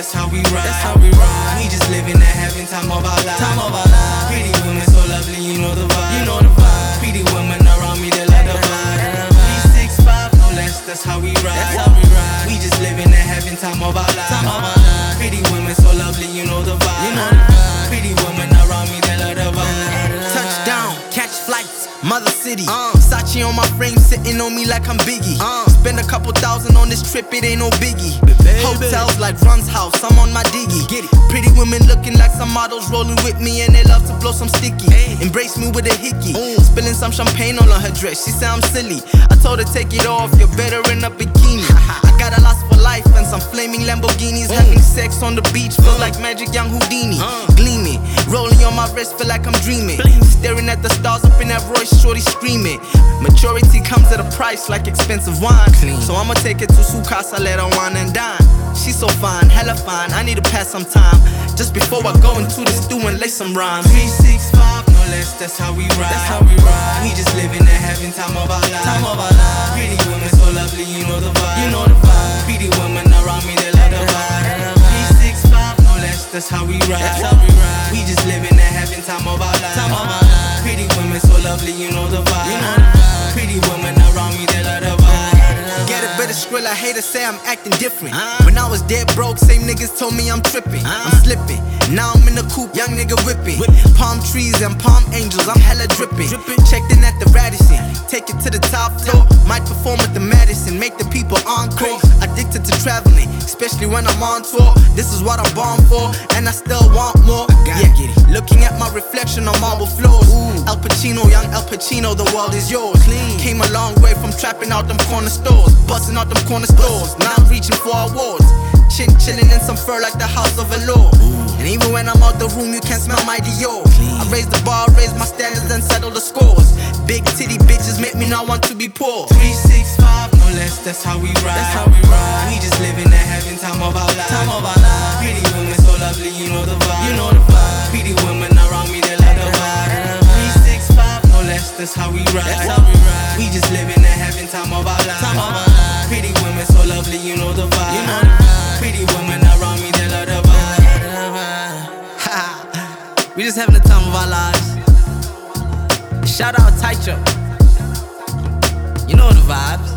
that's how we ride. We just living that heaven time of our lives. Pretty women so lovely, you know the vibe. Pretty women around me, they love the vibe. 365, no less, that's how we ride. We just living that heaven time of our lives. Pretty women so lovely, you know the vibe. Pretty women around me, they love the vibe. Touchdown, catch flights, mother city. Sachi on my frame, sitting on me like I'm Biggie. Spend a couple thousand on this trip, it ain't no biggie. Hotels like Run's house, I'm on my diggy. Pretty women looking like some models rolling with me, and they love to blow some sticky. Embrace me with a hickey, spilling some champagne all on her dress. She said I'm silly. I told her take it off, you're better in a bikini. I got a lust for life and some flaming Lamborghinis. Having sex on the beach feels like magic, young Houdini. Gleaming, rolling on my wrist, feel like I'm dreaming. Staring at the stars up in that Royce, shorty screaming. Maturity comes at a price like expensive wine. So I'ma take it to su casa, let her wine and dine. She's so fine, hella fine, I need to pass some time just before I go into the stew and lay some rhymes. 365, no less, that's how we ride. We just living that heaven time of our lives. Pretty women so lovely, you know the vibe. Pretty women around me, they love the vibe. 365, no less, that's how we ride. We just living that heaven time of our lives. Pretty women so lovely, you know the vibe. Pretty women around me, they love the vibe. Get a bit of skrill, I hate to say I'm acting different. When I was dead broke, same niggas told me I'm tripping. I'm slipping, now I'm in the coupe, young nigga whipping. Palm trees and palm angels, I'm hella dripping. Checked in at the Radisson, take it to the top floor. Might perform at the Madison, make the people encore. Addicted to traveling, especially when I'm on tour. This is what I'm born for, and I still want more. Looking at my reflection on marble floors. Al Pacino, young Al Pacino, the world is yours. Came a long way from trapping out them corner stores, busting out them corner stores. Now I'm reaching for awards. Chillin' in some fur like the house of a lord. And even when I'm out the room, you can't smell my Dior. I raise the bar, raise my standards, and settle the scores. Big titty bitches make me not want to be poor. 365, no less, that's how we ride. We just living that heaven time of our lives. Pretty women so lovely, you know the vibe. Pretty women around me, they love the vibe. 365, no less, that's how we ride. We just living that heaven time of our lives. Pretty women so lovely, you know the vibe. Pretty women around me, they love the vibe. We just having the time of our lives. Shout out Taicho. You know the vibes.